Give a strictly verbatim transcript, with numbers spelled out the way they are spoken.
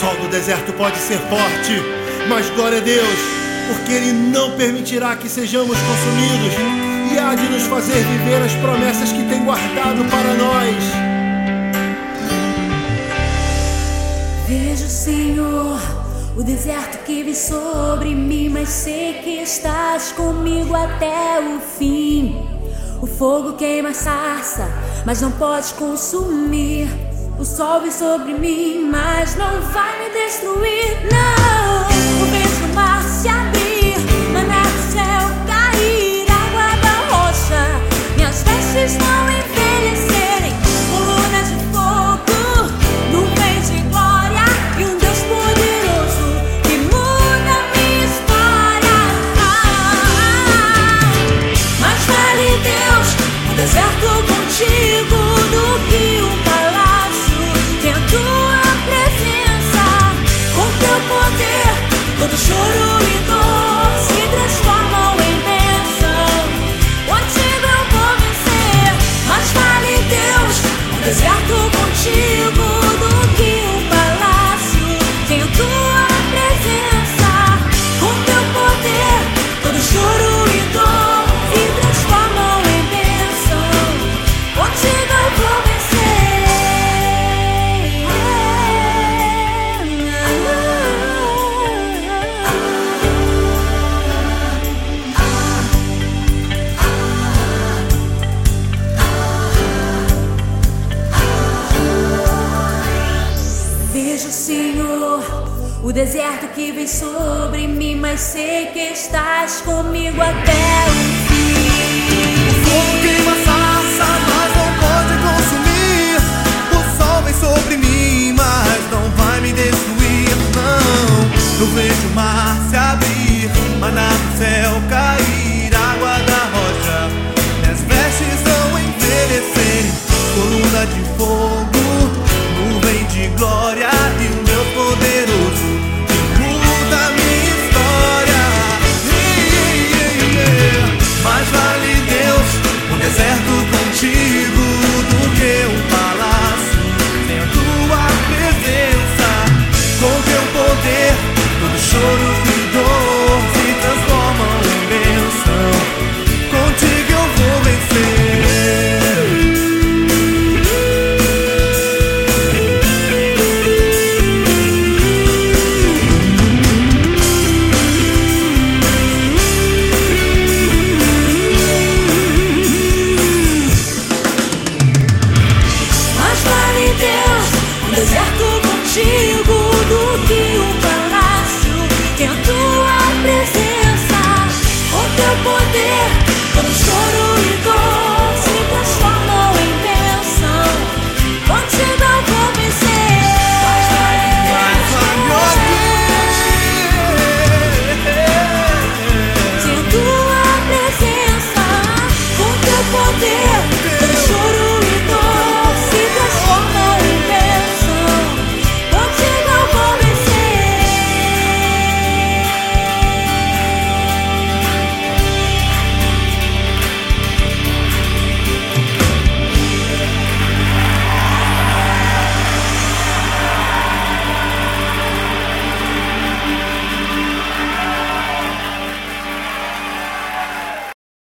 sol do deserto pode ser forte, mas glória a Deus, porque Ele não permitirá que sejamos consumidos e há de nos fazer viver as promessas que tem guardado para nós. Vejo, Senhor, o deserto que vem sobre mim, mas sei que estás comigo até o fim. O fogo queima a sarça, mas não pode consumir. O sol vem sobre mim, mas não vai me destruir. Não, eu vejo o mar se abrir, maná do céu cair, água da rocha, minhas vestes não envelhecerem. Colunas de fogo, nuvens de glória e um Deus poderoso que muda minha história. Ah, mais vale, Deus, o deserto contigo do que um palácio. Tem a tua presença, com teu poder, todo choro e dor se transformam em bênção. Contigo eu vou vencer. Mais vale, Deus, o deserto contigo do que um palácio. Tem a tua presença, com teu poder, todo choro e dor se transformam em bênção. Contigo eu vou vencer. Vejo, Senhor, o deserto que vem sobre mim, mas sei que estás comigo até o fim. O fogo queima a